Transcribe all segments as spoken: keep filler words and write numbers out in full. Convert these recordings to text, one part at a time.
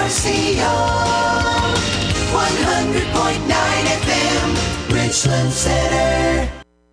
R C O, one hundred point nine F M, Richland Center.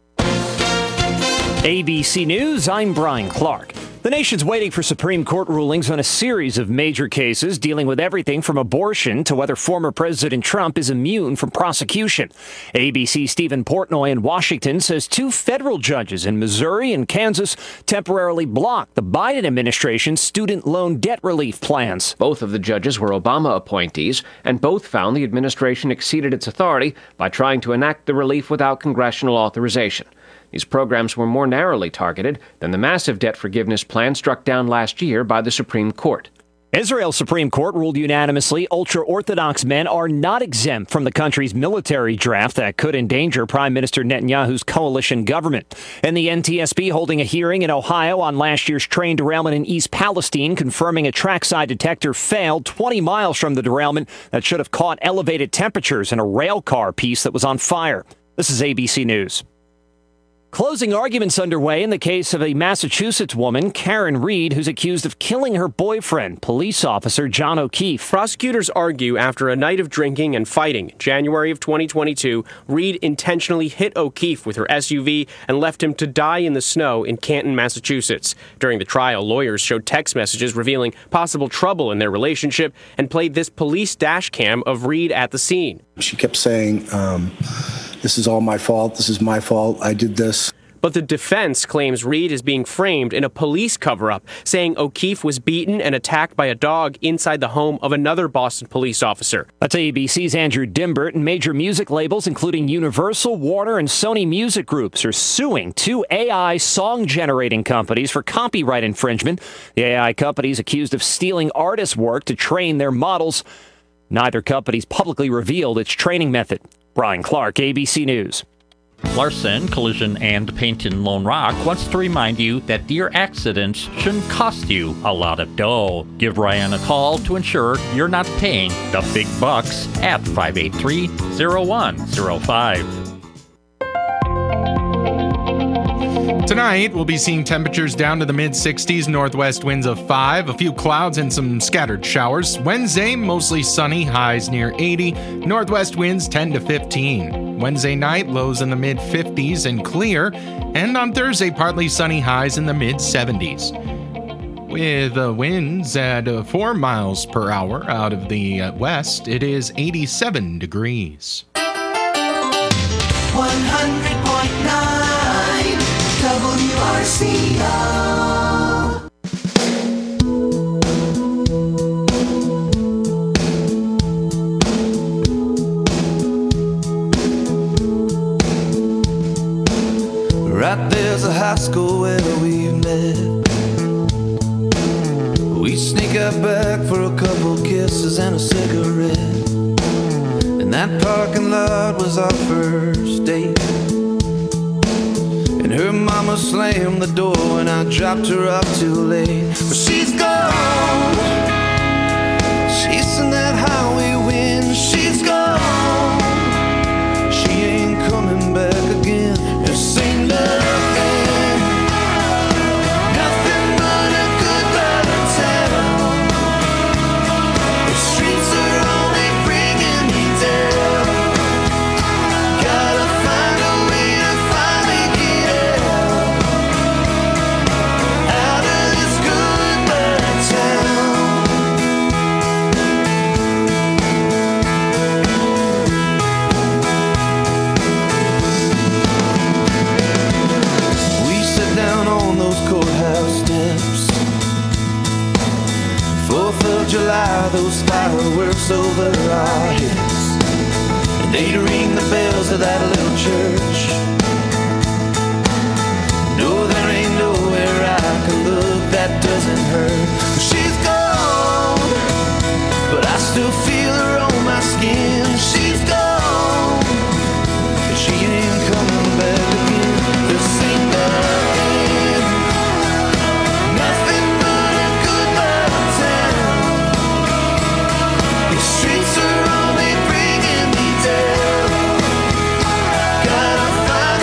A B C News, I'm Brian Clark. The nation's waiting for Supreme Court rulings on a series of major cases dealing with everything from abortion to whether former President Trump is immune from prosecution. A B C's Stephen Portnoy in Washington says two federal judges in Missouri and Kansas temporarily blocked the Biden administration's student loan debt relief plans. Both of the judges were Obama appointees, and both found the administration exceeded its authority by trying to enact the relief without congressional authorization. These programs were more narrowly targeted than the massive debt forgiveness plan struck down last year by the Supreme Court. Israel's Supreme Court ruled unanimously ultra-Orthodox men are not exempt from the country's military draft that could endanger Prime Minister Netanyahu's coalition government. And the N T S B holding a hearing in Ohio on last year's train derailment in East Palestine, confirming a trackside detector failed twenty miles from the derailment that should have caught elevated temperatures in a rail car piece that was on fire. This is A B C News. Closing arguments underway in the case of a Massachusetts woman, Karen Reed, who's accused of killing her boyfriend, police officer John O'Keefe. Prosecutors argue after a night of drinking and fighting in January of twenty twenty-two, Reed intentionally hit O'Keefe with her S U V and left him to die in the snow in Canton, Massachusetts. During the trial, lawyers showed text messages revealing possible trouble in their relationship and played this police dash cam of Reed at the scene. She kept saying, um, this is all my fault, this is my fault, I did this. But the defense claims Reed is being framed in a police cover-up, saying O'Keefe was beaten and attacked by a dog inside the home of another Boston police officer. That's A B C's Andrew Dimbert, and major music labels, including Universal, Warner, and Sony Music Groups, are suing two A I song-generating companies for copyright infringement. The A I companies accused of stealing artists' work to train their models. Neither company's publicly revealed its training method. Brian Clark, A B C News. Larson Collision and Paint in Lone Rock wants to remind you that deer accidents shouldn't cost you a lot of dough. Give Ryan a call to ensure you're not paying the big bucks at five eight three, zero one zero five. Tonight, we'll be seeing temperatures down to the mid-sixties, northwest winds of five, a few clouds and some scattered showers. Wednesday, mostly sunny, highs near eighty, northwest winds ten to fifteen. Wednesday night, lows in the mid-fifties and clear, and on Thursday, partly sunny, highs in the mid-seventies. With uh, winds at uh, four miles per hour out of the uh, west, it is eighty-seven degrees. one hundred point nine W R C O. Right there's a high school where we met. We sneak out back for a couple kisses and a cigarette. And that parking lot was our first date. And her mama slammed the door and I dropped her off too late. But she's gone, chasing that highway wind. She's gone, she ain't coming back again. This ain't nothing, nothing but a goodbye town. The streets are only bringing me down. Gotta find a way to finally get out, out of this goodbye town. We sit down on those courthouse steps. Fourth of July, those fireworks over our heads. And they'd ring the bells of that little church. No, there ain't nowhere I can look that doesn't hurt. She's gone, but I still feel her on my skin. She's gone, and she ain't coming back again. This ain't nothing, nothing but a goodbye town. These streets are only bringing me down. Gotta find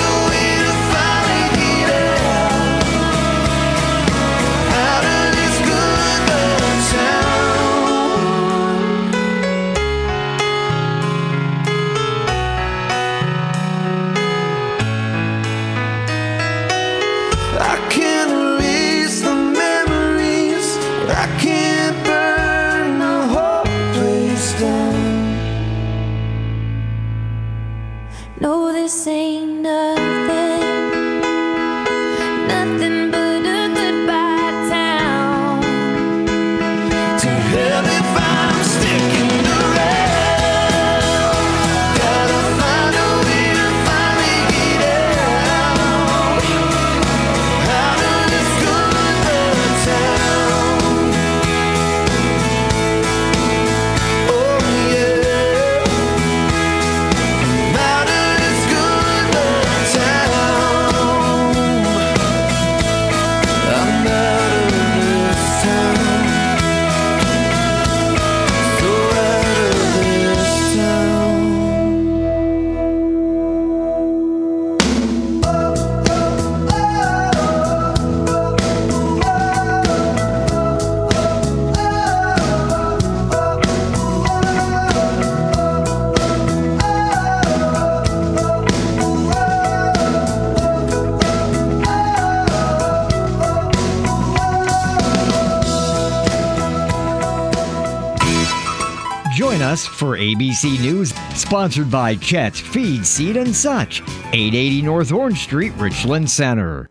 West for A B C News, sponsored by Chet's Feed, Seed and Such, eight eighty North Orange Street, Richland Center.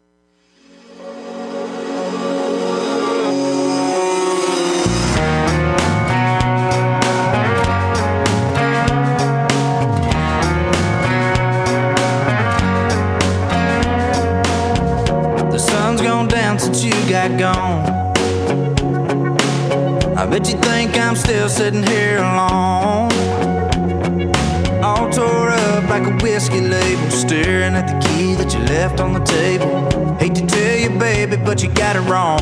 The sun's gone down since you got gone. I bet you think I'm still sitting here alone, all tore up like a whiskey label, staring at the key that you left on the table. Hate to tell you, baby, but you got it wrong.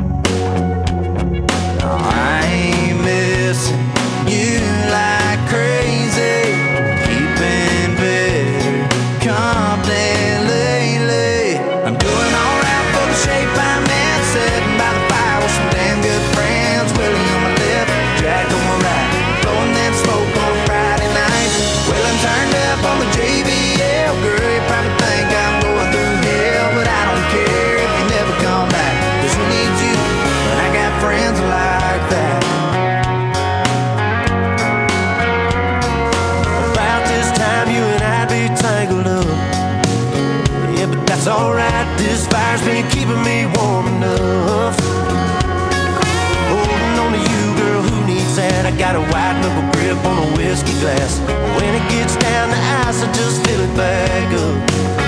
No, I ain't missing you like crazy, keeping better company lately. I'm doing alright for the shape I'm in, sitting by the fire with some damn good friends. Willie on my left, Jack on my right, blowing that smoke on a Friday night. Well, I'm turned up on the J B L. Girl, you probably think I'm going through hell, but I don't care if you never come back, 'cause who needs you when I got friends like that? About this time you and I'd be tangled up. Yeah, but that's alright, this fire's been keeping me warm enough. Holding on to you, girl, who needs that? I got a white knuckle grip on a whiskey glass. When it gets down to ice, I just fill it back up.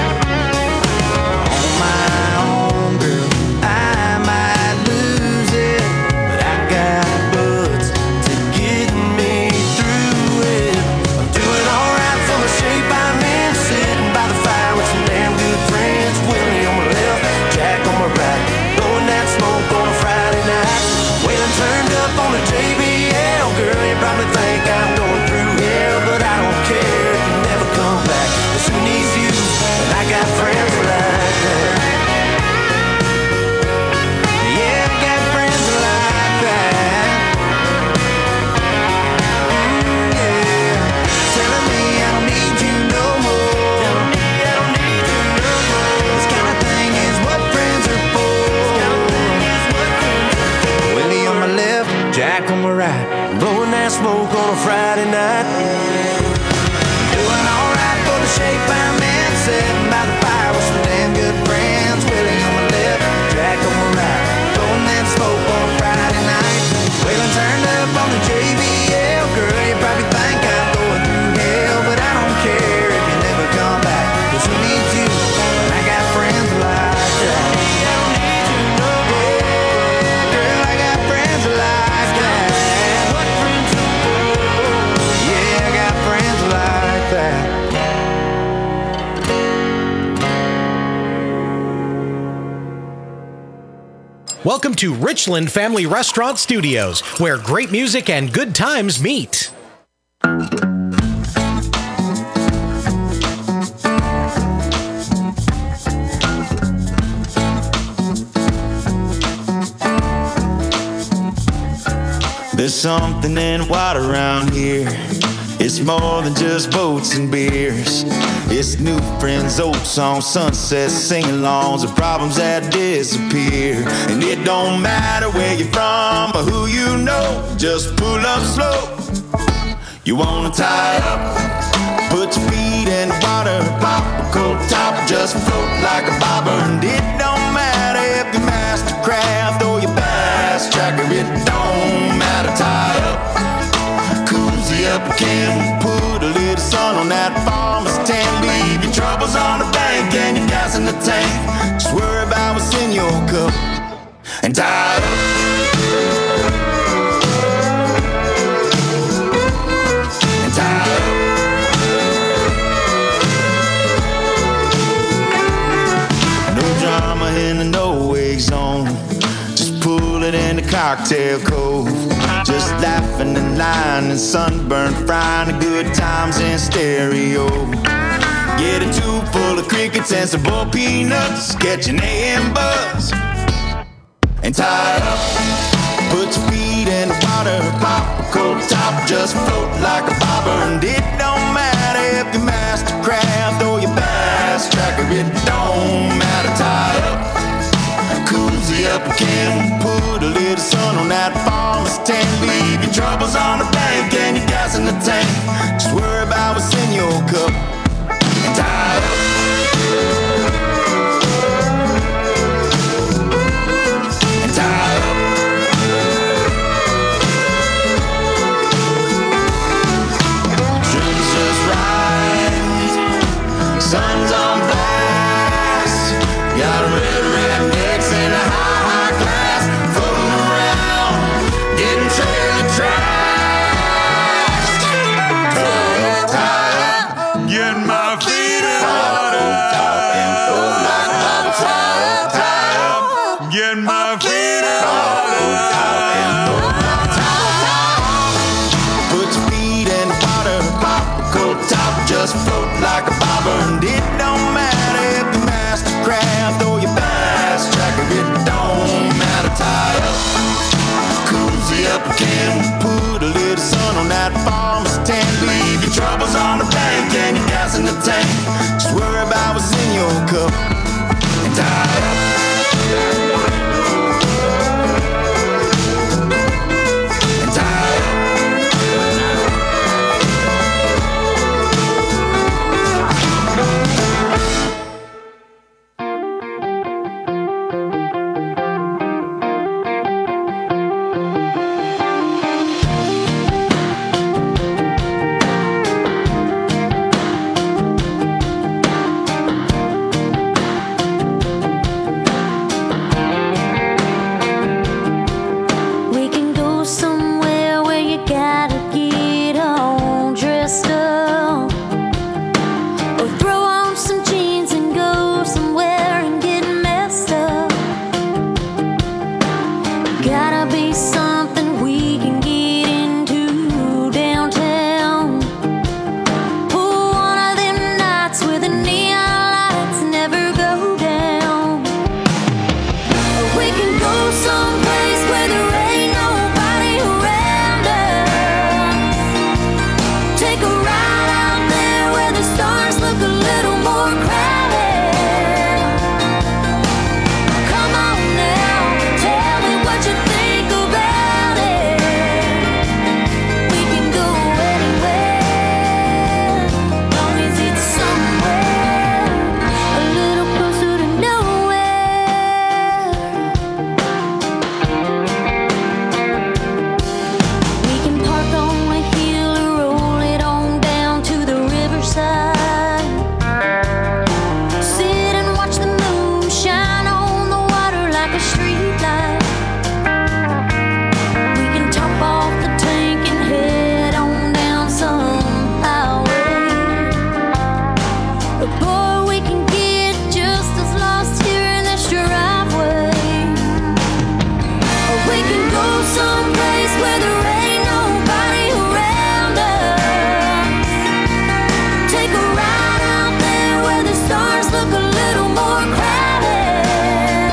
On my own, girl, I might lose it, but I got buds to get me through it. I'm doing alright for the shape I'm in, sitting by the fire with some damn good friends. Willie on my left, Jack on my right, blowing that smoke on a Friday night. Wailing turned up on the J B L. Girl, you probably think I'm going through hell, but I don't care if you never come back, 'cause who needs you when I got friends like that? Yeah, I got friends like that. Mm, yeah, telling me I don't need you no more. Telling me I don't need you no more. This kind of thing is what friends are for. This kind of thing is what friends are for. Willie on my left, Jack on my right, blowing that smoke on a Friday night. Doing alright for the shape I'm in, sitting by the fire with some damn good friends. Willie on my left, Jack on my right, blowing that smoke on a Friday night. Wailing turned up on the J B L. Girl, you probably think I'm going through hell, but I don't care if you never come back, 'cause who needs you when I got friends like that? I don't need you no more. Girl, I got friends like that. What friends are for? Yeah, I got friends like that. Welcome to Richland Family Restaurant Studios, where great music and good times meet. There's something in water around here. It's more than just boats and beers. It's new friends, old songs, sunsets, sing-alongs, and problems that disappear. And it don't matter where you're from or who you know, just pull up slow. You wanna tie up, put your feet in the water, pop a cold top, just float like a bobber. And it don't matter if you're Mastercraft or your bass tracker, it don't matter, tie up. Cozy up again, put a little sun on that farmer's tan. Leave your troubles on the bank and your gas in the tank. Just worry about what's in your cup and tie up. And tie up. No drama in the no-wake zone. Just pull it in the cocktail cove. Just laughing and lying and sunburn, frying the good times in stereo. Get a tube full of crickets and some boiled peanuts, catch an A M buzz and tie up. Put your feet in the water, pop a cold top, just float like a bobber. And it don't matter if you're Mastercraft or your bass tracker, it don't matter, tie up. Cozy up again, put a little little sun on that farmer's tank. Leave your troubles on the bank and your gas in the tank. Just worry about what's in your cup and tie up. And tie up. Sugar's just right. Sun's on blast. Got a red rednecks and a high, high class floating around, getting trailer trashed. Tie up, tie up, getting my feet in water. And float like bubble. Tie up, tie up, getting my feet in water. And float like put your feet in the water, pop a cold top, just float like a bobber. And it don't matter if the master craft or your fast tracker, it don't matter. Tie up, cozy up again, put a little sun on that farmer's tan. Leave your troubles on the bank and your gas in the tank. Just worry about what's in your cup and tie up. And tie up. We can go somewhere where you gotta get all dressed up, or throw on some jeans and go somewhere and get messed up. Gotta be something we can get into downtown. Pull one of them nights where the neon lights never go down. We can go someplace where there ain't nobody around us. Take a ride out there where the stars look a little more crowded. Come on now, tell me what you think about it. We can go anywhere, long as it's somewhere a little closer to nowhere. We can park on a hill or roll it on down to the riverside. Sit and watch the moon shine on the water like a street light. We can top off the tank and head on down some highway. But boy, we can get just as lost here in this driveway. Or we can go someplace where there ain't nobody around us. Take a ride out there where the stars look a little more crowded.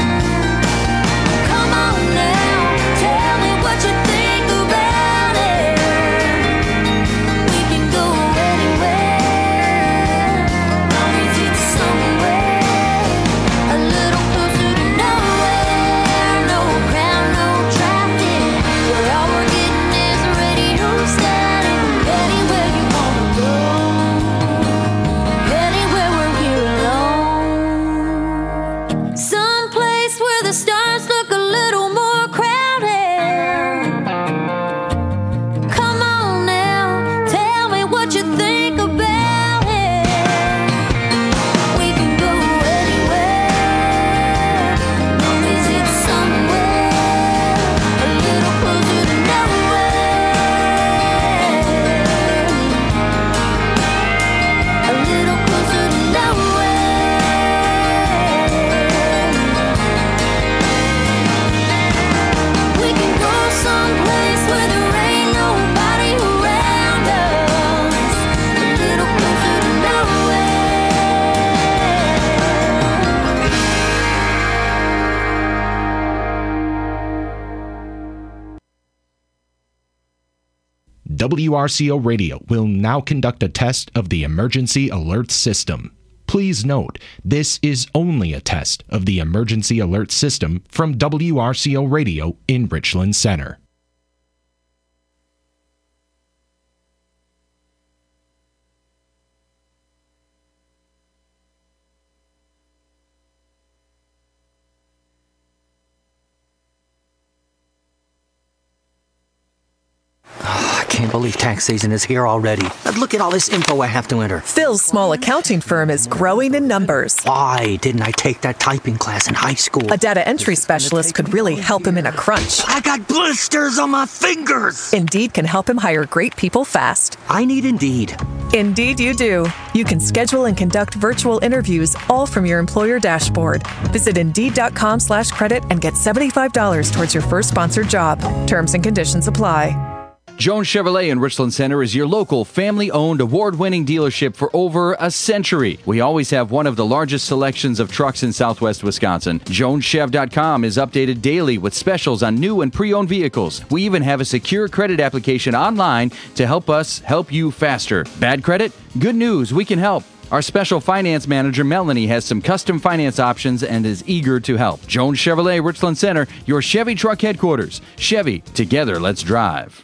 Come on now, tell me what you think about it. We can go anywhere, long as it's somewhere a little closer to nowhere. No crowd, no traffic, where all we're getting is radio static. Anywhere you wanna go, anywhere we're here alone. Someplace where the stars look a little more crowded. Come on now, tell me what you think about it. We can go anywhere, long as it's somewhere a little closer to nowhere. A little closer to nowhere. We can go someplace where there ain't nobody around us. A little closer to W R C O Radio will now conduct a test of the emergency alert system. Please note, this is only a test of the emergency alert system from W R C O Radio in Richland Center. I can't believe tax season is here already. Look at all this info I have to enter. Phil's small accounting firm is growing in numbers. Why didn't I take that typing class in high school? A data entry specialist could really help him in a crunch. I got blisters on my fingers. Indeed can help him hire great people fast. I need Indeed. Indeed you do. You can schedule and conduct virtual interviews all from your employer dashboard. Visit Indeed.com slash credit and get seventy-five dollars towards your first sponsored job. Terms and conditions apply. Jones Chevrolet in Richland Center is your local family-owned, award-winning dealership for over a century. We always have one of the largest selections of trucks in southwest Wisconsin. Jones Chev dot com is updated daily with specials on new and pre-owned vehicles. We even have a secure credit application online to help us help you faster. Bad credit? Good news, we can help. Our special finance manager, Melanie, has some custom finance options and is eager to help. Jones Chevrolet, Richland Center, your Chevy truck headquarters. Chevy, together, let's drive.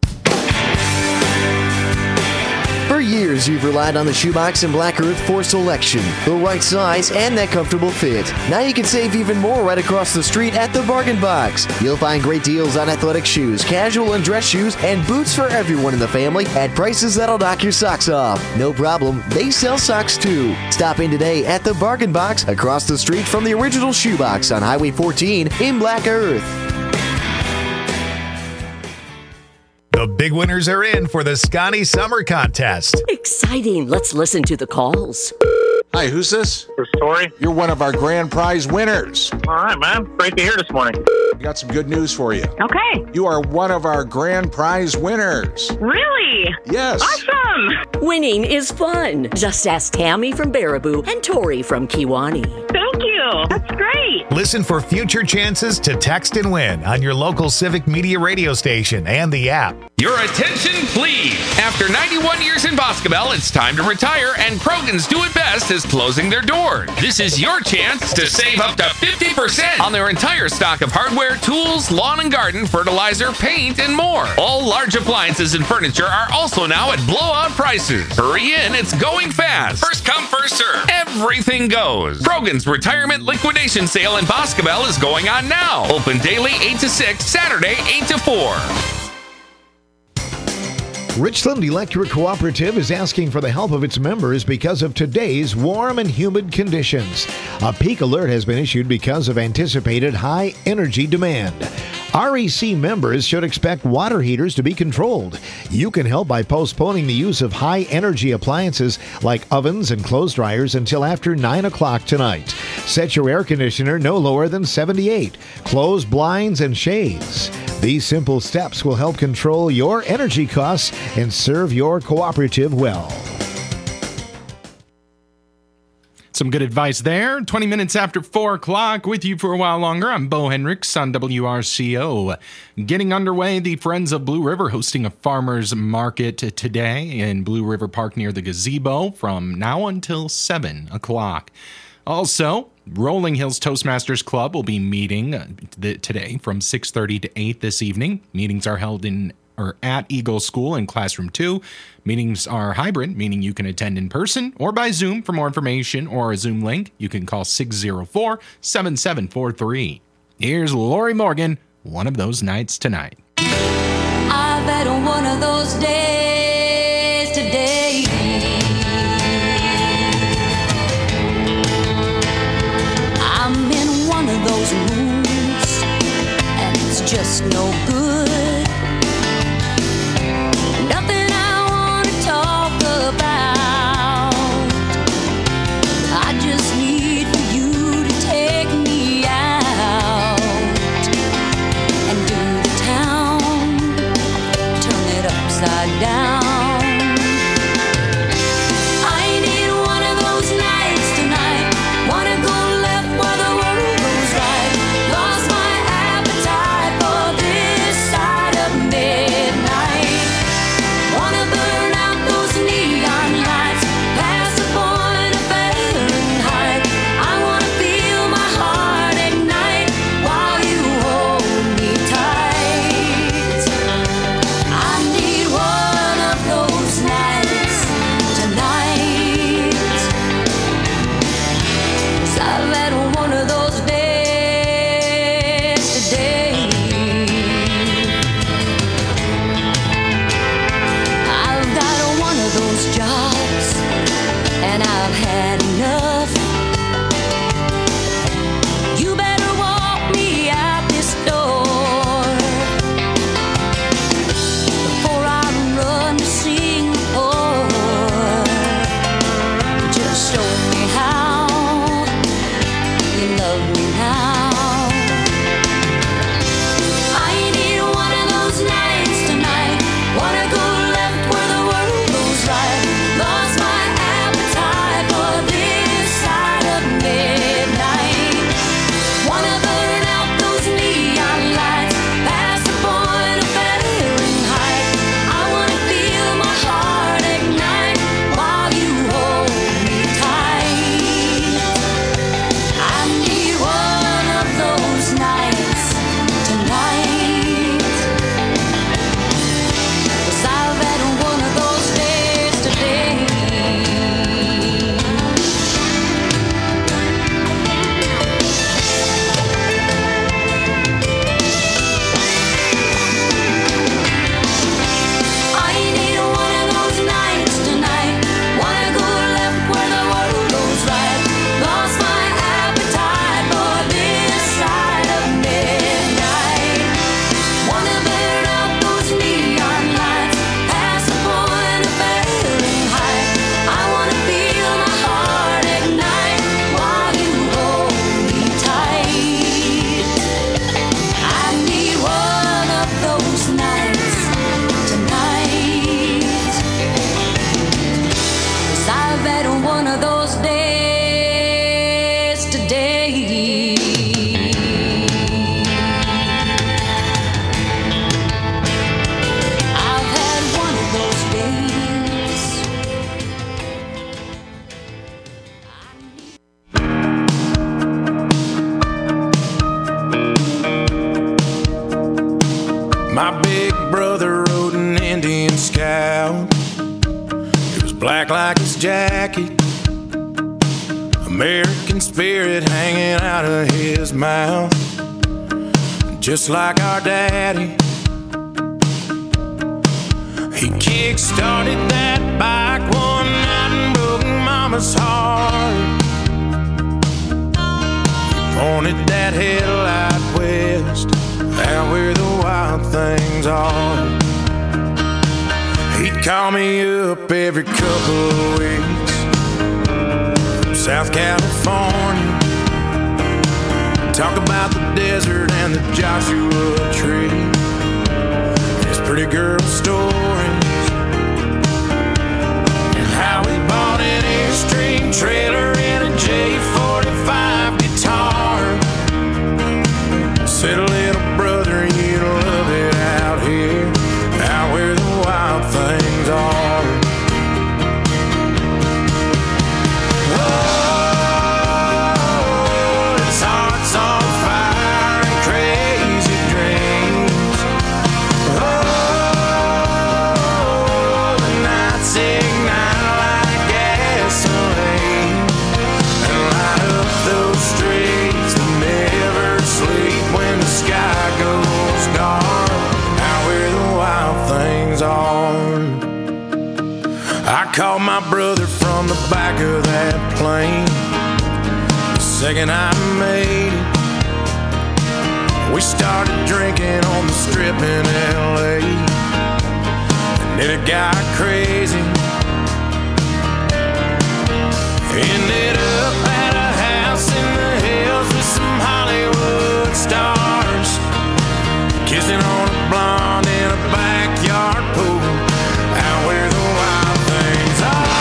For years, you've relied on the Shoebox and Black Earth for selection, the right size, and that comfortable fit. Now you can save even more right across the street at the Bargain Box. You'll find great deals on athletic shoes, casual and dress shoes, and boots for everyone in the family at prices that'll knock your socks off. No problem, they sell socks too. Stop in today at the Bargain Box across the street from the original Shoebox on Highway fourteen in Black Earth. The big winners are in for the Scotty Summer Contest. Exciting. Let's listen to the calls. Hi, who's this? This is Tori. You're one of our grand prize winners. All right, man. Great to hear this morning. We got some good news for you. Okay. You are one of our grand prize winners. Really? Yes. Awesome. Winning is fun. Just ask Tammy from Baraboo and Tori from Kiwani. Thank you. That's great. Listen for future chances to text and win on your local Civic Media radio station and the app. Your attention, please. After ninety-one years in Boscobel, it's time to retire, and Krogan's Do It Best is closing their doors. This is your chance to save up to fifty percent on their entire stock of hardware, tools, lawn and garden, fertilizer, paint, and more. All large appliances and furniture are also now at blowout prices. Hurry in, it's going fast. First come, first serve. Everything goes. Krogan's Retirement Liquidation Sale in Boscobel is going on now. Open daily eight to six, Saturday eight to four. Richland Electric Cooperative is asking for the help of its members because of today's warm and humid conditions. A peak alert has been issued because of anticipated high energy demand. R E C members should expect water heaters to be controlled. You can help by postponing the use of high-energy appliances like ovens and clothes dryers until after nine o'clock tonight. Set your air conditioner no lower than seventy-eight. Close blinds and shades. These simple steps will help control your energy costs and serve your cooperative well. Some good advice there. twenty minutes after four o'clock, with you for a while longer. I'm Bo Hendricks on W R C O. Getting underway, the Friends of Blue River hosting a farmer's market today in Blue River Park near the gazebo from now until seven o'clock. Also, Rolling Hills Toastmasters Club will be meeting uh, th- today from six thirty to eight this evening. Meetings are held in or at Eagle School in Classroom two. Meetings are hybrid, meaning you can attend in person or by Zoom. For more information or a Zoom link, you can call six oh four, seven seven four three. Here's Lori Morgan, One of Those Nights Tonight. I've had one of those days today. I'm in one of those moods, and it's just no good. Nothing I want to talk about. I just need for you to take me out and do the town, turn it upside down. I need one of those nights tonight. Wanna go left while the world goes right. Lost my appetite for this side of midnight. Wanna burn out those neon lights past the point of failure. My big brother rode an Indian Scout. It was black like his jacket, American spirit hanging out of his mouth, just like our daddy. He kick-started that bike one night and broke Mama's heart. He pointed that headlight west, out where the wild things are. He'd call me up every couple of weeks from South California, talk about the desert and the Joshua Tree, his pretty girl stories, and how he bought an Airstream trailer and a J forty-five guitar. Said, little brother, you love it out here, out where the wild things are. Oh, his heart's on fire and crazy dreams. Oh, the nights ignite like gasoline and light up those streets that never sleep when the sky goes dark, out where the wild things are. I called my brother from the back of that plane the second I made it. We started drinking on the strip in L A, and then it got crazy. Ended up at a house in the hills with some Hollywood stars, kissing on a blonde in a backyard pool, out where the wild things are.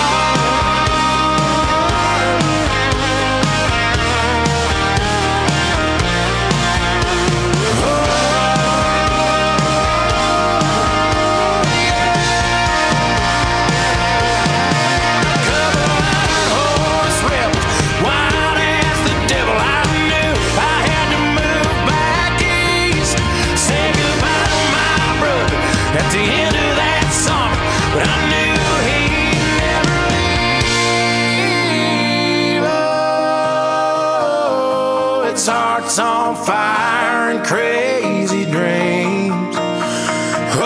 Horse whipped, wild as the devil. I knew I had to move back east, say goodbye to my brother at the end of that summer, but I knew he'd never leave. Oh, its heart's on fire and crazy dreams. Oh,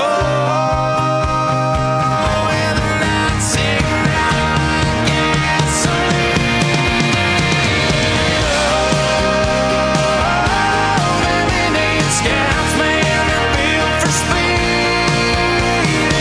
and the nights ignite like gasoline. Oh, baby, need scouts, man, they're built for speed.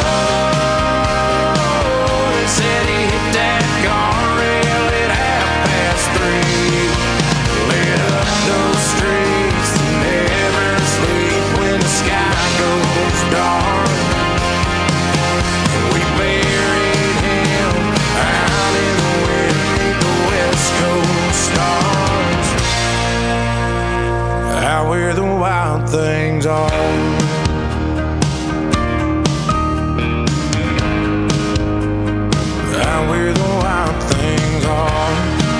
Oh, they said he hit that guardrail at half past three. Lit up those streets that never sleep when the sky goes dark. And we buried him out in the wind beneath the West Coast stars, out where the wild things are. Out where the wild things are.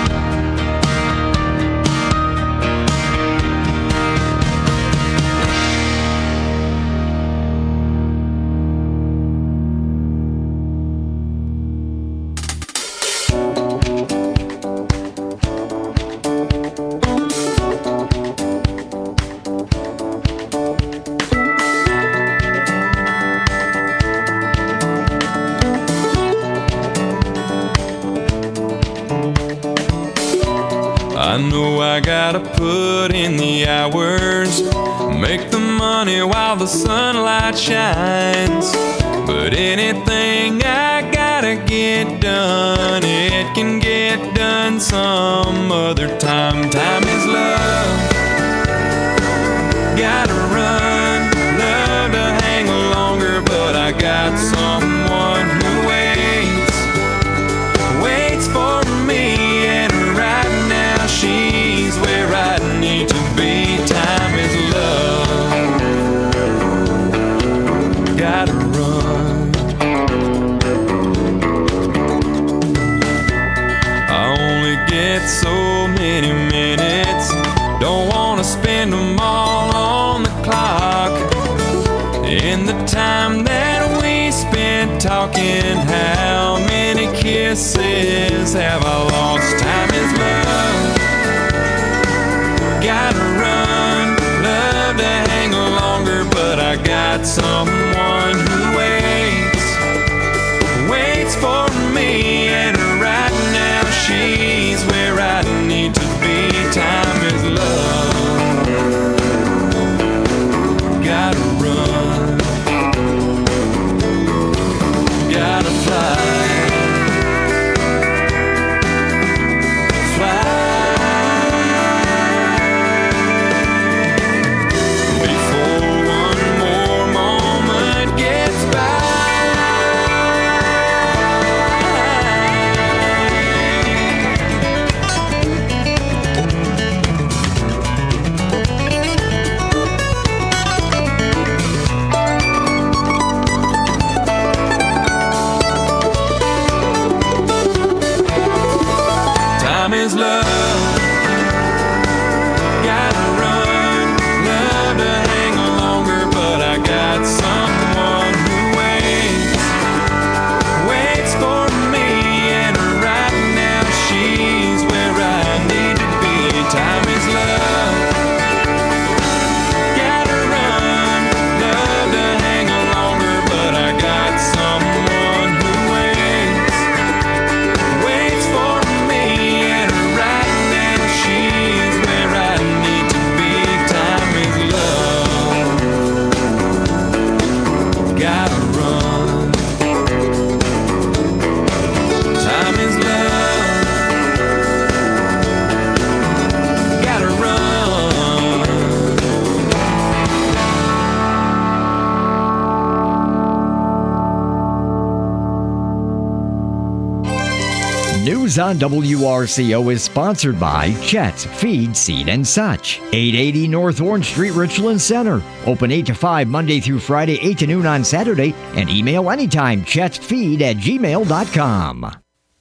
I know I gotta put in the hours, make the money while the sunlight shines. But anything I gotta get done, it can get done some other time. Time is love, gotta run, love to hang longer, but I got someone who waits, waits for me, and right now she's where I need to be. Time is love, gotta run. I only get so many minutes, don't wanna spend them all on the In the time that we spent talking, how many kisses have I lost? Time is love. Gotta run, love to hang longer, but I got someone who waits, waits for me, and right now she's where I need to be. Time is love. Gotta run, gotta fly. Is love. Gotta run, love to hang longer, but I got someone who waits, waits for me, and right now she's where I need to be. Time is love. Gotta run, love to hang longer, but I got someone who waits, waits for me. News on W R C O is sponsored by Chet's Feed, Seed, and Such. eight eighty North Orange Street, Richland Center. Open eight to five Monday through Friday, eight to noon on Saturday. And email anytime, chetsfeed at gmail dot com.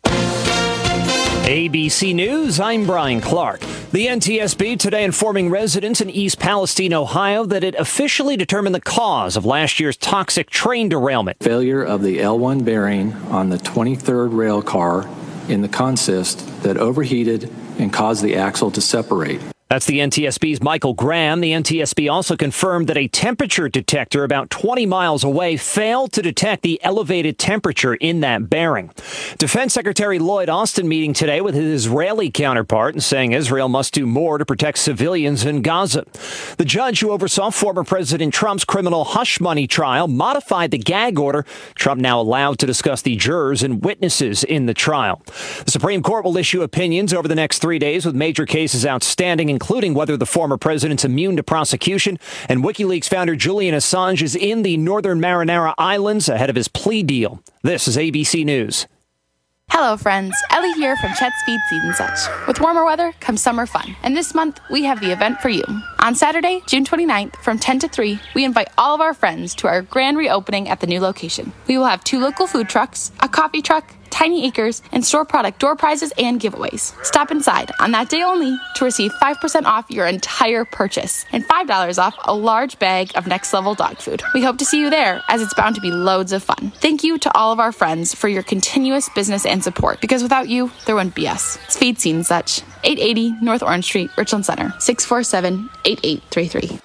A B C News, I'm Brian Clark. The N T S B today informing residents in East Palestine, Ohio, that it officially determined the cause of last year's toxic train derailment. Failure of the L one bearing on the twenty-third rail car in the consist that overheated and caused the axle to separate. That's the N T S B's Michael Graham. The N T S B also confirmed that a temperature detector about twenty miles away failed to detect the elevated temperature in that bearing. Defense Secretary Lloyd Austin meeting today with his Israeli counterpart and saying Israel must do more to protect civilians in Gaza. The judge who oversaw former President Trump's criminal hush money trial modified the gag order. Trump now allowed to discuss the jurors and witnesses in the trial. The Supreme Court will issue opinions over the next three days with major cases outstanding, including whether the former president's immune to prosecution, and WikiLeaks founder Julian Assange is in the Northern Marinara Islands ahead of his plea deal. This is A B C News. Hello, friends. Ellie here from Chet's Feed, Seed, and Such. With warmer weather comes summer fun, and this month we have the event for you. On Saturday, June twenty-ninth, from ten to three, we invite all of our friends to our grand reopening at the new location. We will have two local food trucks, a coffee truck, Tiny Acres, and store product door prizes and giveaways. Stop inside on that day only to receive five percent off your entire purchase and five dollars off a large bag of Next Level dog food. We hope to see you there, as it's bound to be loads of fun. Thank you to all of our friends for your continuous business and support, because without you, there wouldn't be us. It's Feed, Seed, and Such. eight eighty North Orange Street, Richland Center. six four seven, eight eight three three.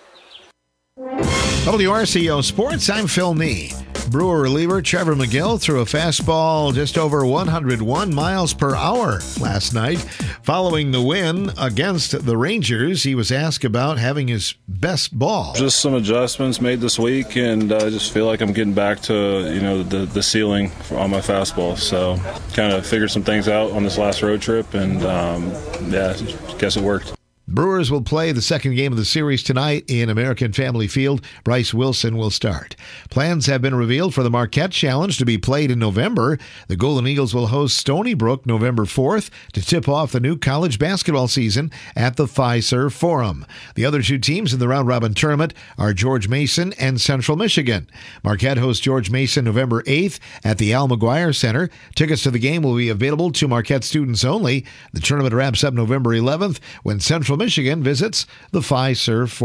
W R C O Sports, I'm Phil Nee. Brewer reliever Trevor McGill threw a fastball just over one hundred one miles per hour last night. Following the win against the Rangers, he was asked about having his best ball. Just some adjustments made this week, and I just feel like I'm getting back to, you know, the, the ceiling on my fastball. So kind of figured some things out on this last road trip, and um, yeah, guess it worked. Brewers will play the second game of the series tonight in American Family Field. Bryce Wilson will start. Plans have been revealed for the Marquette Challenge to be played in November. The Golden Eagles will host Stony Brook November fourth to tip off the new college basketball season at the Fiserv Forum. The other two teams in the round-robin tournament are George Mason and Central Michigan. Marquette hosts George Mason November eighth at the Al McGuire Center. Tickets to the game will be available to Marquette students only. The tournament wraps up November eleventh when Central Michigan visits the Fiserv Forum.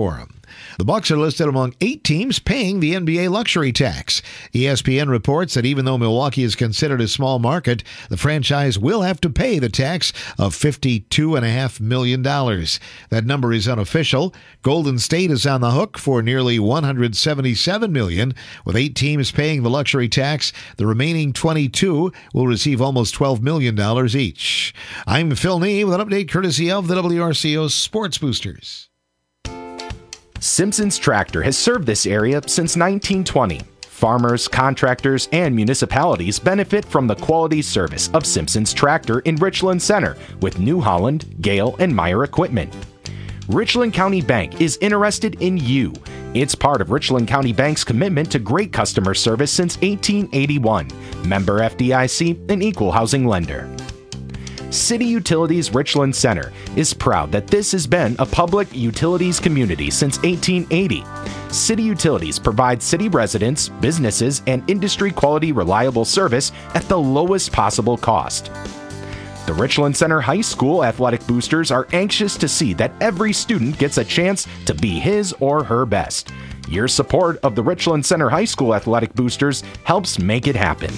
The Bucks are listed among eight teams paying the N B A luxury tax. E S P N reports that even though Milwaukee is considered a small market, the franchise will have to pay the tax of fifty-two point five million dollars. That number is unofficial. Golden State is on the hook for nearly one hundred seventy-seven million dollars. With eight teams paying the luxury tax, the remaining twenty-two will receive almost twelve million dollars each. I'm Phil Nee with an update courtesy of the W R C O Sports Boosters. Simpson's Tractor has served this area since nineteen twenty. Farmers, contractors, and municipalities benefit from the quality service of Simpson's Tractor in Richland Center with New Holland, Gale, and Meyer equipment. Richland County Bank is interested in you. It's part of Richland County Bank's commitment to great customer service since eighteen eighty-one. Member F D I C, an equal housing lender. City Utilities Richland Center is proud that this has been a public utilities community since eighteen eighty. City Utilities provides city residents, businesses, and industry quality reliable service at the lowest possible cost. The Richland Center High School Athletic Boosters are anxious to see that every student gets a chance to be his or her best. Your support of the Richland Center High School Athletic Boosters helps make it happen.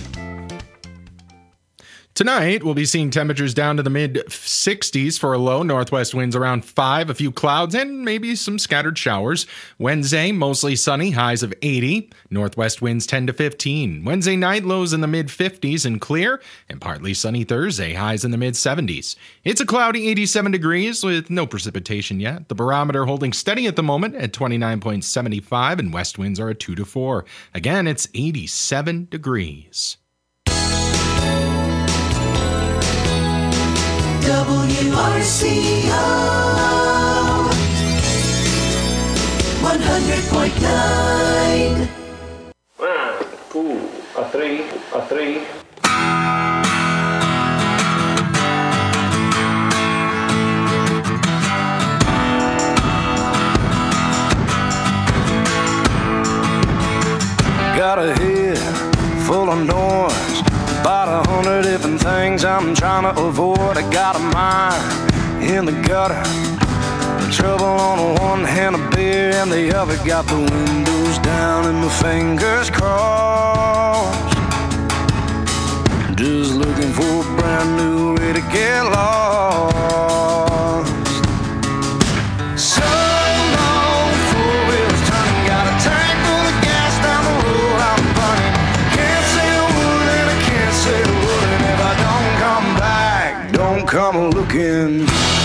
Tonight, we'll be seeing temperatures down to the mid sixties for a low, northwest winds around five, a few clouds, and maybe some scattered showers. Wednesday, mostly sunny, highs of eighty, northwest winds ten to fifteen. Wednesday night, lows in the mid fifties and clear, and partly sunny Thursday, highs in the mid seventies. It's a cloudy eighty-seven degrees with no precipitation yet. The barometer holding steady at the moment at twenty-nine point seven five, and west winds are at two to four. Again, it's eighty-seven degrees. W R C O one hundred point nine. One, two, a three, a three. Got a head full of noise, about a hundred different things I'm trying to avoid. I got a mind in the gutter, trouble on the one hand, a beer and the other. Got the windows down and my fingers crossed, just looking for a brand new way to get lost. So long, four wheels turning, got a tank full of gas down the road I'm burning. Can't say a word and I can't say a word, and if I don't come back, don't come looking.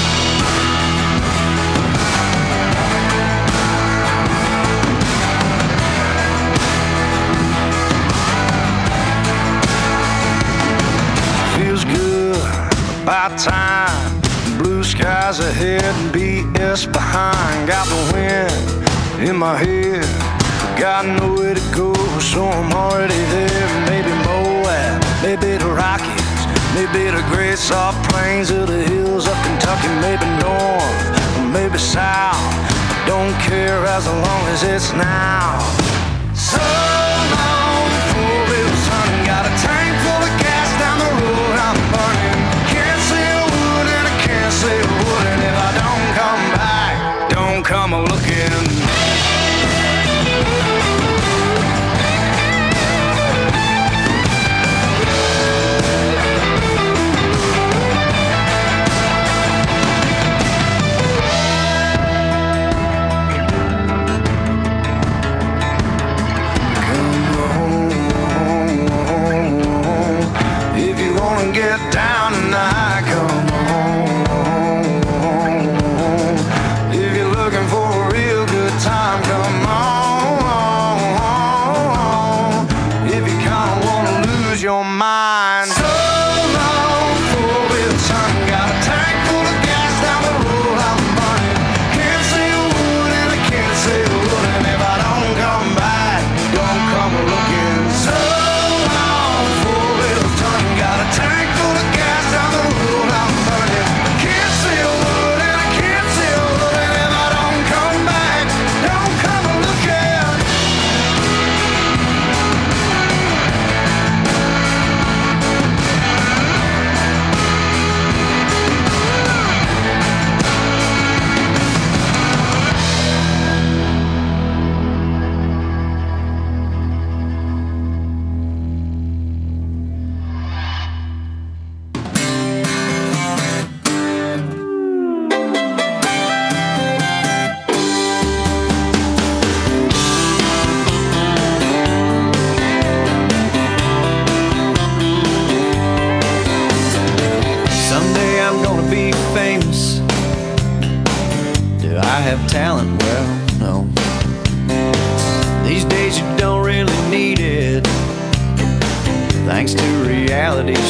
Feels good, about time. Blue skies ahead and B S behind. Got the wind in my head, got nowhere to go, so I'm already there. Maybe Moab, maybe the Rockies, maybe the great soft plains of the hills of Kentucky, maybe north, or maybe south. I don't care as long as it's now. So long, four wheels turning, got a tank full of gas down the road I'm burning. Can't say a word and I can't say a word, and if I don't come back, don't come a looking.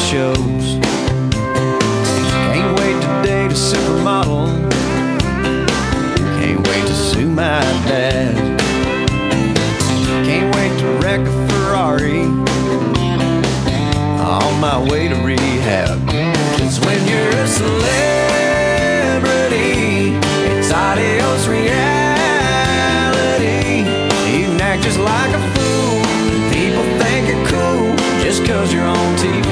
shows. Can't wait to date a supermodel. Can't wait to sue my dad. Can't wait to wreck a Ferrari on my way to rehab. 'Cause when you're a celebrity, it's adios reality. You can act just like a fool. People think you're cool just 'cause you're on T V.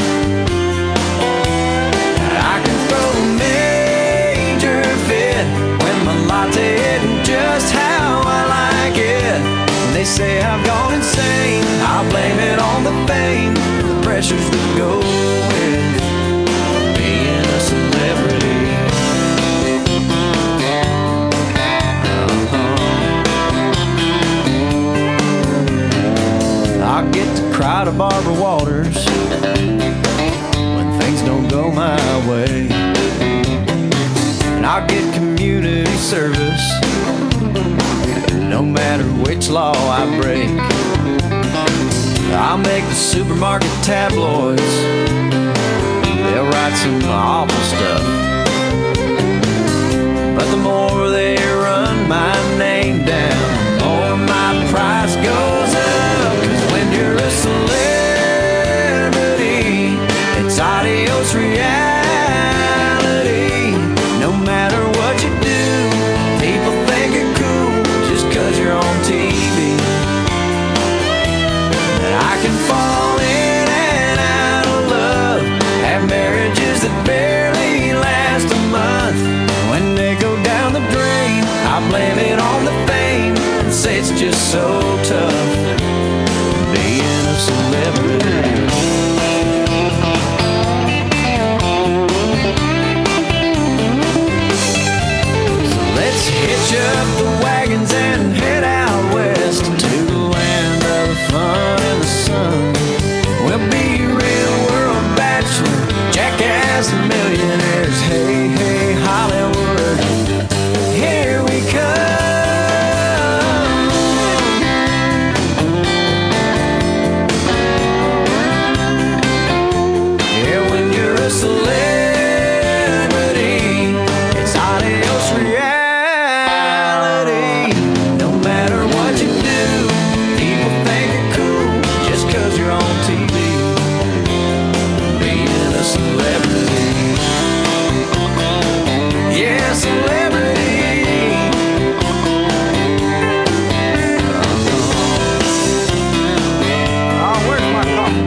I can throw a major fit when my latte isn't just how I like it. When they say I've gone insane, I'll blame it on the fame, the pressures that go with being a celebrity. Uh-huh. I'll get to cry to Barbara Walters when things don't go my way, and I'll get community service no matter which law I break. I'll make the supermarket tabloids, they'll write some awful stuff, but the more they run my name down, the more my price goes up. 'Cause when you're a celebrity, it's adios reality. No matter what you do, people think you're cool just 'cause you're on T V. And I can fall in and out of love, have marriages that barely last a month. When they go down the drain, I blame it on the fame and say it's just so tough being a celebrity. Let's hitch up the wagons and head out west to the land of the fun and the sun. We'll be real world bachelor, jackass millionaires. Hey, hey, Hollywood, here we come. Yeah, when you're a celebrity, it's adios reality. No matter what you do, people think you're cool just 'cause you're on T V. Being a celebrity, yeah, celebrity. Oh, where's my coffee?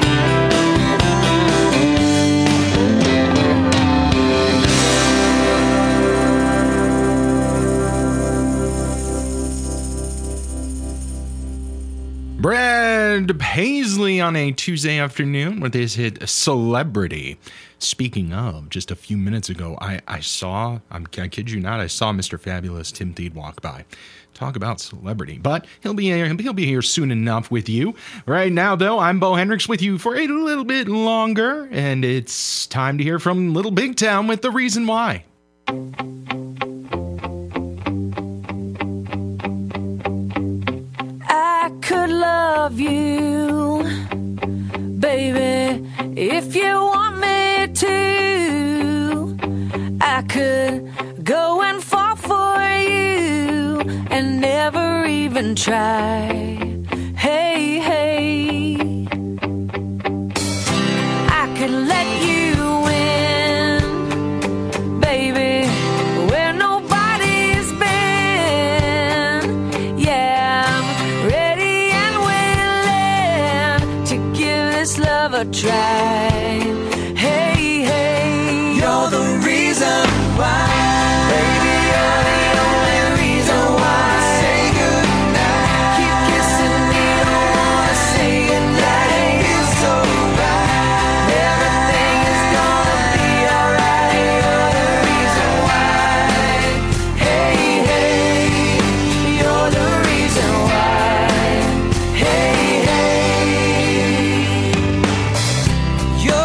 Brad Paisley on a Tuesday afternoon with his hit Celebrity. Speaking of, just a few minutes ago, I, I saw, I'm, I kid you not, I saw Mister Fabulous Tim Thede walk by. Talk about celebrity. But he'll be here, he'll be here soon enough with you. Right now, though, I'm Bo Hendricks with you for a little bit longer, and it's time to hear from Little Big Town with The Reason Why. I could love you, baby, if you want me to. I could go and fall for you and never even try. Hey, hey, I could let you in, baby, where nobody's been. Yeah, I'm ready and willing to give this love a try. Hey, hey, you're the reason why. Baby, you're the only reason why. Say goodnight. Keep kissing me, don't wanna say goodnight. It feels so right. Everything is gonna be alright. You're the reason why. Hey, hey, you're the reason why. Hey, hey, you're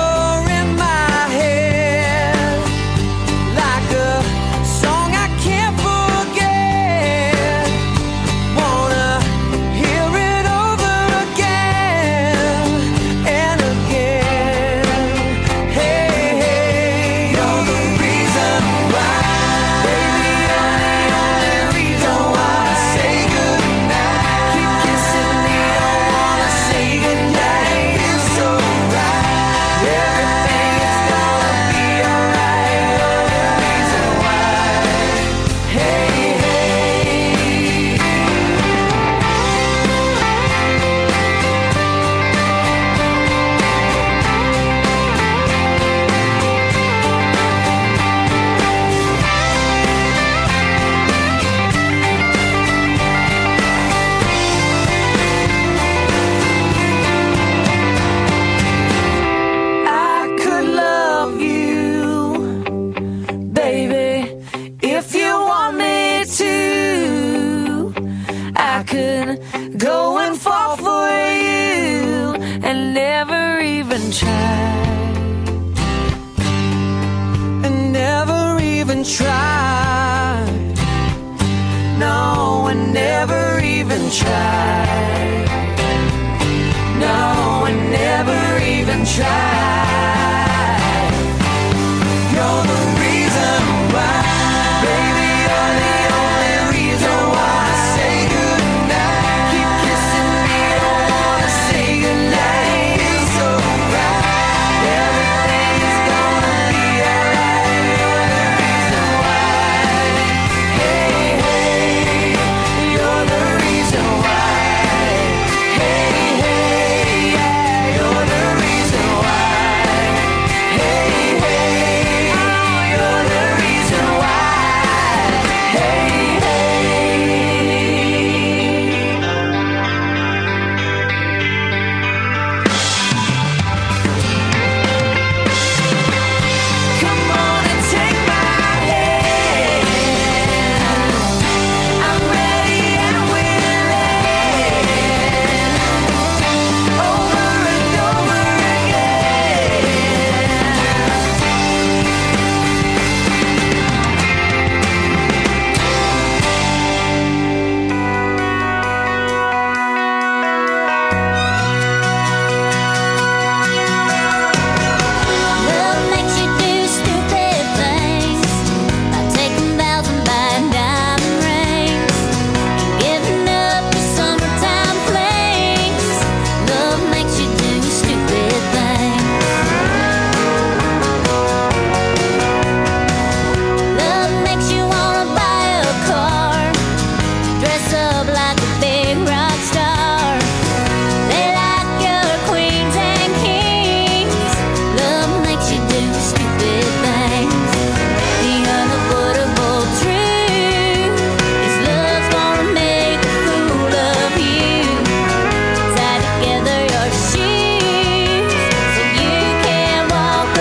should go and fall for you and never even try. And never even try. No, and never even try. No, and never even try. You're the reason why, baby, you're the only reason why I say goodnight. Keep kissing me, don't wanna say goodnight. Feels so right, everything's gonna be alright. You're the reason why, hey, hey, you're the reason why, hey, hey, yeah, you're the reason why, hey, hey, you're the reason why, hey, come on and take my hand. I'm ready and willing. Over and over Love makes you do stupid things, like taking vows and buying diamond rings, and giving up your summertime flings. Love makes you do stupid things. Love makes you wanna buy a car, dress up like a big rock star. They like your queens and kings. Love makes you do stupid things. The unavoidable truth is love's gonna make a fool of you. Tie together your shoes so you can walk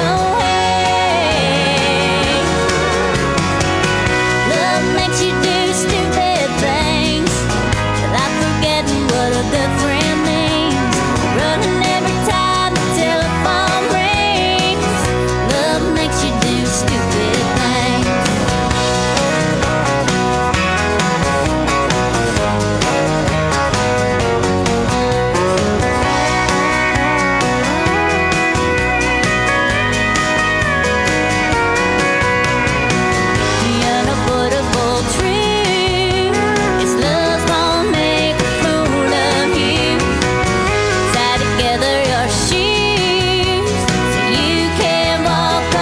away. Love makes you do stupid things, like forgetting what a good friend means, running every time the telephone rings. Love makes you do stupid things. The unavoidable truth is love's gonna make a fool of you. Tie together your shoes so you can walk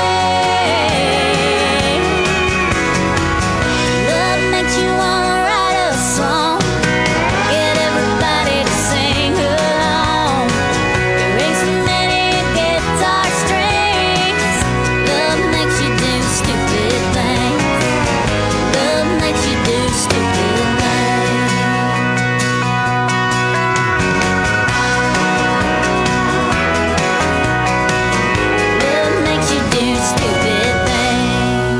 away. Love makes you wanna write a song, get everybody to sing along, erase many guitar strings. Love makes you do stupid things. Love makes you do stupid things. Love makes you do stupid things.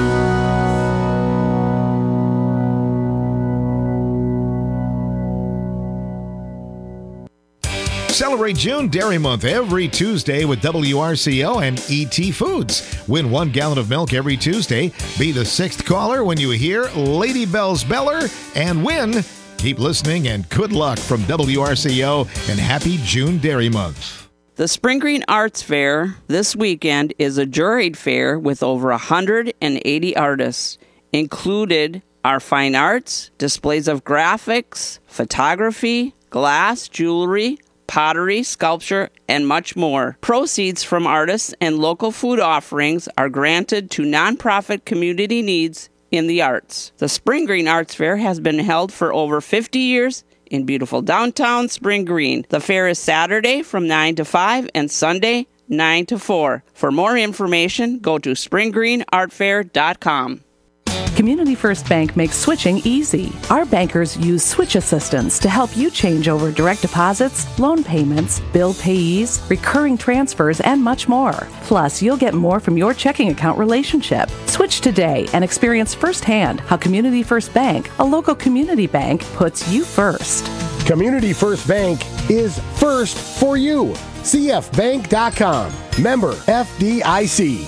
Celebrate June Dairy Month every Tuesday with W R C O and E T Foods. Win one gallon of milk every Tuesday. Be the sixth caller when you hear Lady Bell's Beller and win. Keep listening and good luck from W R C O and happy June Dairy Month. The Spring Green Arts Fair this weekend is a juried fair with over one hundred eighty artists. Included are fine arts, displays of graphics, photography, glass, jewelry, pottery, sculpture, and much more. Proceeds from artists and local food offerings are granted to nonprofit community needs in the arts. The Spring Green Arts Fair has been held for over fifty years in beautiful downtown Spring Green. The fair is Saturday from nine to five and Sunday nine to four. For more information, go to spring green art fair dot com. Community First Bank makes switching easy. Our bankers use switch assistance to help you change over direct deposits, loan payments, bill payees, recurring transfers, and much more. Plus, you'll get more from your checking account relationship. Switch today and experience firsthand how Community First Bank, a local community bank, puts you first. Community First Bank is first for you. C F bank dot com. Member F D I C.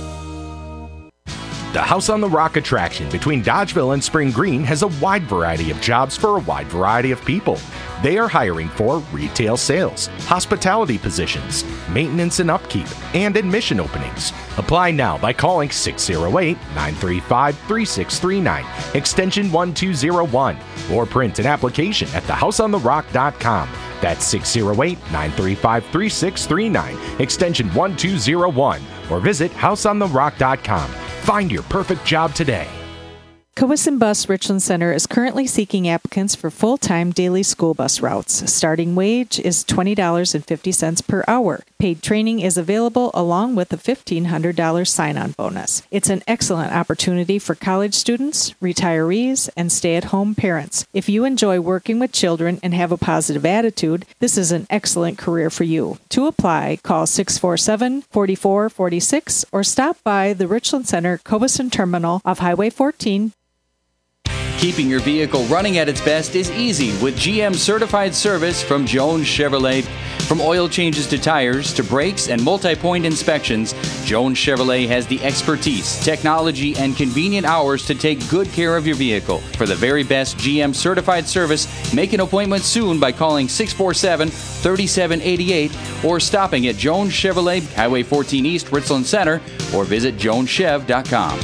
The House on the Rock attraction between Dodgeville and Spring Green has a wide variety of jobs for a wide variety of people. They are hiring for retail sales, hospitality positions, maintenance and upkeep, and admission openings. Apply now by calling six oh eight, nine three five, three six three nine, extension one two zero one, or print an application at the house on the rock dot com. That's six oh eight, nine three five, three six three nine, extension one two zero one, or visit house on the rock dot com. Find your perfect job today. Cowesson Bus Richland Center is currently seeking applicants for full-time daily school bus routes. Starting wage is twenty dollars and fifty cents per hour. Paid training is available along with a fifteen hundred dollars sign-on bonus. It's an excellent opportunity for college students, retirees, and stay-at-home parents. If you enjoy working with children and have a positive attitude, this is an excellent career for you. To apply, call six four seven, four four four six or stop by the Richland Center Cowesson Terminal off Highway fourteen. Keeping your vehicle running at its best is easy with G M certified service from Jones Chevrolet. From oil changes to tires to brakes and multi-point inspections, Jones Chevrolet has the expertise, technology, and convenient hours to take good care of your vehicle. For the very best G M certified service, make an appointment soon by calling six four seven, three seven eight eight or stopping at Jones Chevrolet, Highway fourteen East, Richland Center, or visit jones chev dot com.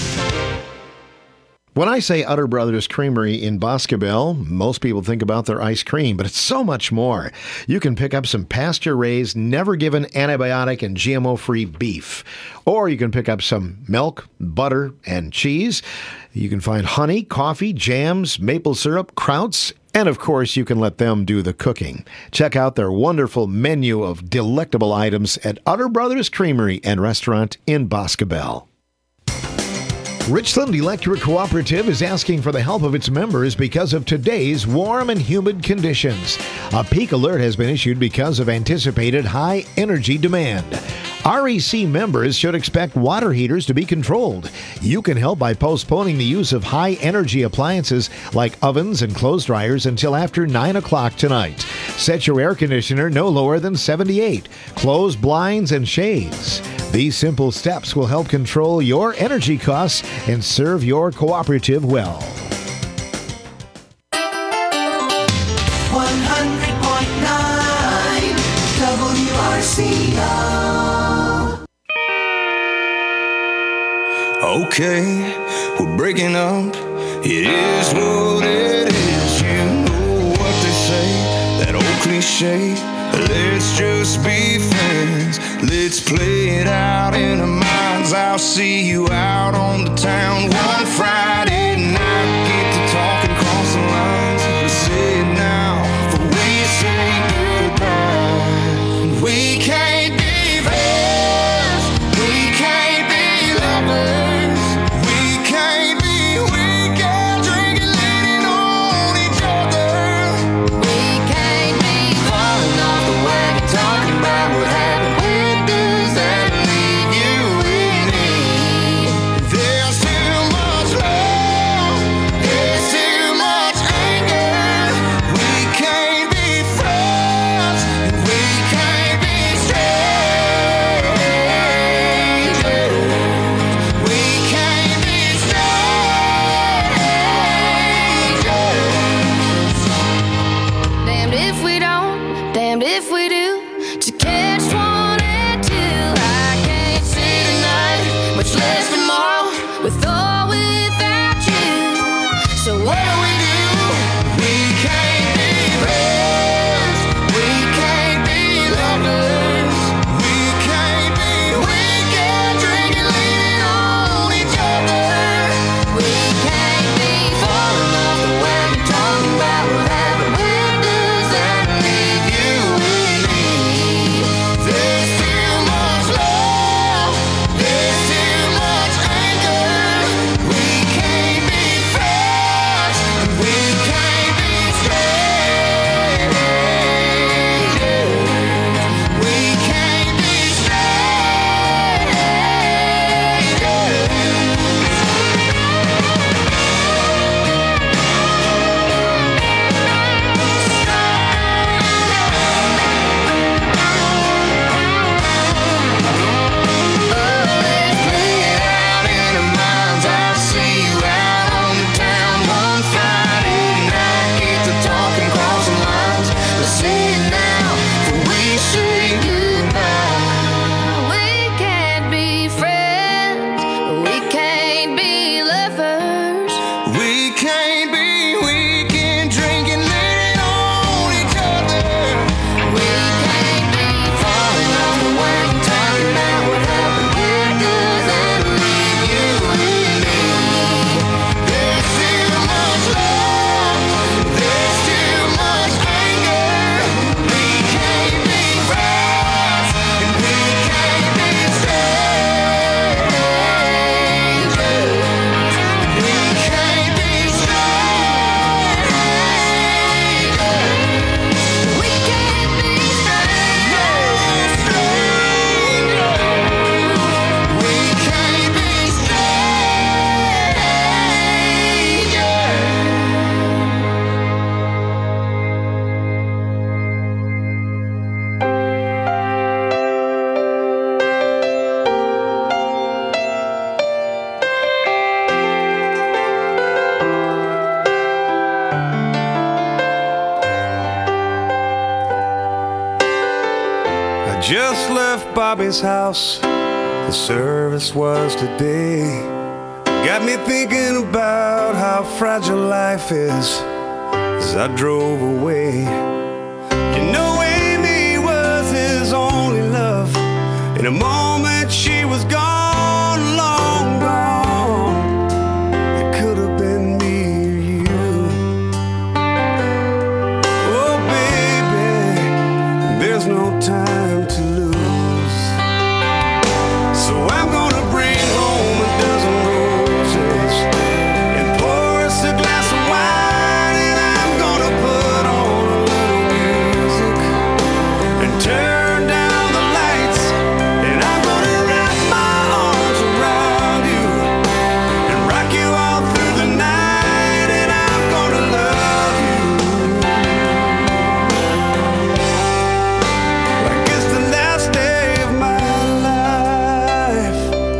When I say Utter Brothers Creamery in Boscobel, most people think about their ice cream, but it's so much more. You can pick up some pasture-raised, never-given antibiotic and G M O-free beef. Or you can pick up some milk, butter, and cheese. You can find honey, coffee, jams, maple syrup, krauts, and of course, you can let them do the cooking. Check out their wonderful menu of delectable items at Utter Brothers Creamery and Restaurant in Boscobel. Richland Electric Cooperative is asking for the help of its members because of today's warm and humid conditions. A peak alert has been issued because of anticipated high energy demand. R E C members should expect water heaters to be controlled. You can help by postponing the use of high energy appliances like ovens and clothes dryers until after nine o'clock tonight. Set your air conditioner no lower than seventy-eight. Close blinds and shades. These simple steps will help control your energy costs and serve your cooperative well. one hundred point nine W R C O. Okay, we're breaking up. It is what it is. You know what they say, that old cliche. Let's just be friends. Let's play it out in our minds. I'll see you out on the town one Friday night. Get to talking across the lines. Let's say it now before we say goodbye. We can't be friends. We can't be lovers. We can't be weekend drinking, leaning on each other. We can't be falling off the wagon, talking about what happened. When does that leave you and me? There's too much love just left Bobby's house. The service was today. Got me thinking about how fragile life is as I drove away. You know, Amy was his only love. In a moment she was gone, long gone. It could have been me or you. Oh baby, there's no time to lose. So I'm gonna bring home a dozen roses and pour us a glass of wine, and I'm gonna put on a little music and turn down the lights, and I'm gonna wrap my arms around you and rock you all through the night, and I'm gonna love you like it's the last day of my life.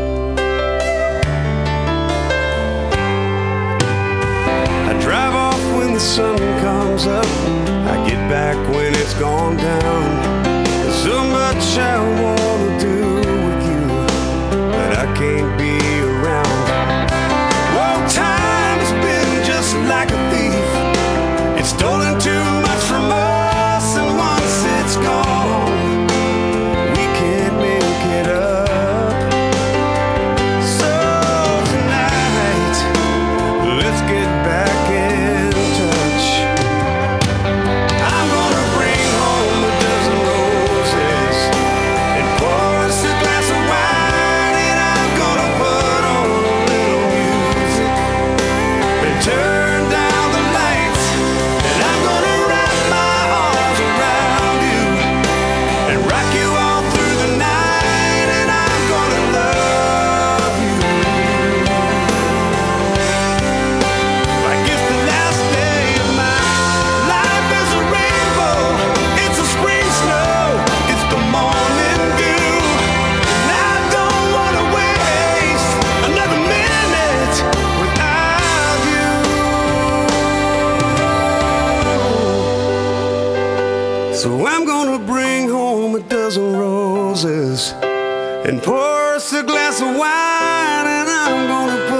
I drive off when the sun comes up. I get back when it's gone down. There's so much I wanna do with you, but I can't be around. Well, time's been just like a thief. It's stolen too much from us, and once it's gone, we can't make it up. So tonight, let's get back in touch. I'm gonna bring home a dozen roses and pour us a glass of wine, and I'm gonna put on a little music and turn down the lights, and I'm gonna wrap my arms around you and rock you all through the night, and I'm gonna love you like it's the last day of my life. Is a rainbow, it's a spring snow, it's the morning dew, and I don't wanna waste another minute without you. So I'm gonna bring home a dozen roses and pour us a glass of wine, and I'm gonna